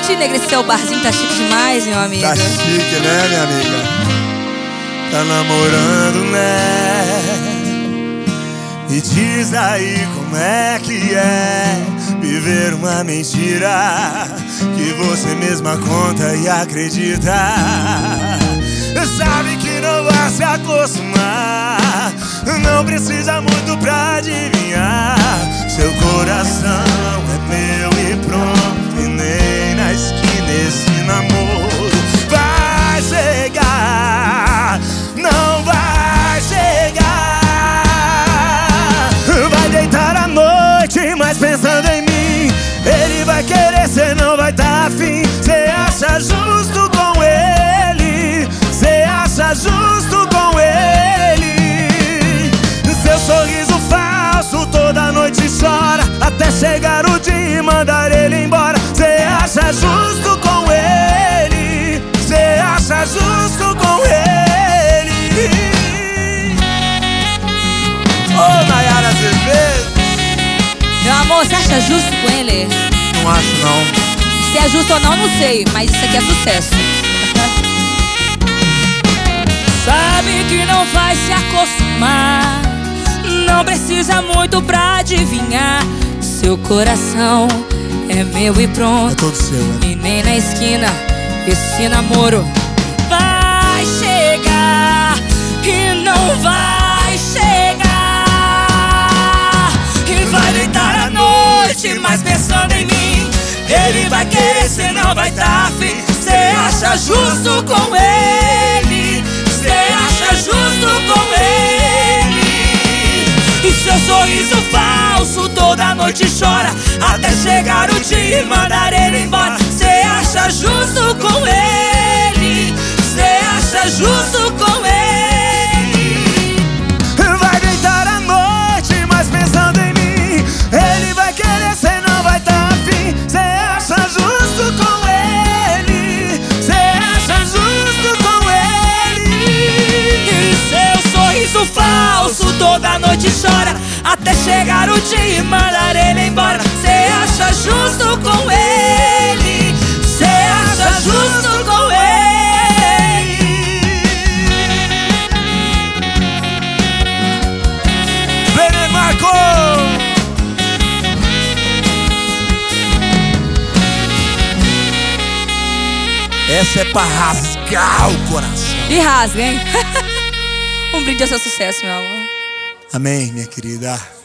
te enegrecer o barzinho, tá chique demais, meu amigo. Tá chique, né, minha amiga? Tá namorando, né? Me diz aí como é que é viver uma mentira que você mesma conta e acredita. Sabe que não vai se acostumar, não precisa muito pra adivinhar. Seu coração é meu e pronto, e nem na esquina esse namoro vai chegar, não vai chegar. Vai deitar à noite, mas pensando em mim, ele vai querer, cê não vai tá afim. Cê acha justo com ele, cê acha justo com ele. Seu sorriso falso toda noite chora, até chegar o dia e mandar ele embora. Cê acha justo com ele, cê acha justo com ele. Ô, Nayara Azevedo. Meu amor, você acha justo com ele? Não acho, não. Se é justo ou não, não sei, mas isso aqui é sucesso. Sabe que não vai se acostumar, não precisa muito pra adivinhar. Seu coração é meu e pronto, É todo seu, né? e nem na esquina esse namoro vai chegar, e não vai chegar. E vai deitar à noite, mas pensando em mim, ele vai querer, cê não vai tá afim. Cê acha justo com ele, cê acha justo com ele. E seu sorriso falso toda noite chora, até chegar o dia e mandar ele embora. Cê acha justo com ele, cê acha justo com ele. Vai deitar à noite, mas pensando em mim, ele vai querer, cê não vai tá afim. Cê acha justo com ele, cê acha justo com ele. E seu sorriso falso toda noite chora, até chegar o dia e mandar ele embora. Cê acha justo com ele, cê acha justo com ele. Vem, Marco! Essa é pra rasgar o coração. E rasga, hein? Um brinde ao seu sucesso, meu amor. Amém, minha querida.